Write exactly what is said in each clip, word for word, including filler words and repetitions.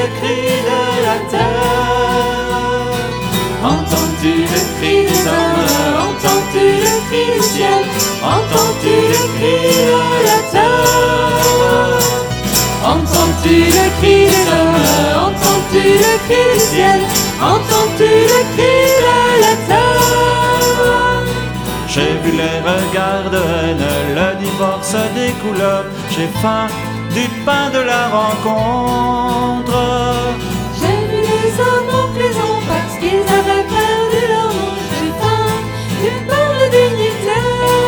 le cri de la terre? Entends-tu le cri des hommes? Entends-tu le cri du ciel? Entends-tu le cri de la terre? Entends-tu le cri des hommes? Entends-tu le cri du ciel? Entends-tu le cri de la terre? J'ai vu les regards de haine, le divorce des couleurs. J'ai faim du pain de la rencontre. J'ai vu les hommes en prison parce qu'ils avaient perdu leur nom. J'ai faim du pain de dignité.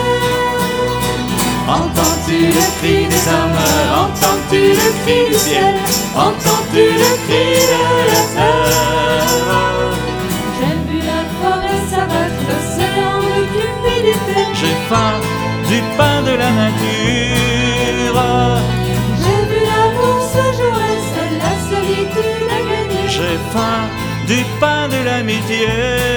Entends-tu le cri des hommes? Entends-tu le cri du ciel? Entends-tu le cri de la terre? J'ai vu la forêt s'abattre, l'océan de cupidité. J'ai faim du pain de la nature. J'ai vu l'amour se jouer, seule la solitude a gagné. J'ai faim du pain de l'amitié.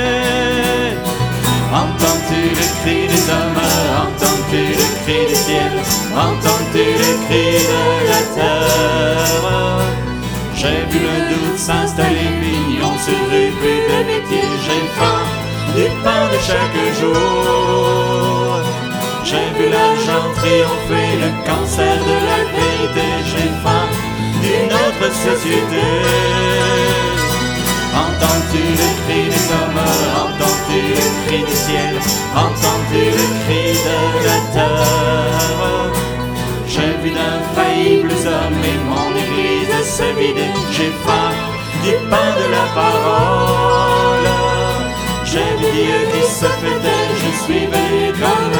Entends-tu le cri des hommes? Entends-tu le cri du ciel? Entends-tu le cri de la terre? J'ai vu le doute s'installer, pignon sur rue, plus de métier. J'ai faim du pain de chaque jour. J'ai vu l'argent triompher, le cancer de la vérité. J'ai faim d'une autre société. Entends-tu le cri des hommes? Entends-tu le cri du ciel? Entends-tu le cri de la terre? J'ai vu d'infaillibles hommes et mon église se vider. J'ai faim du pain de la parole. J'ai vu Dieu qui se fêtait, je suis venu comme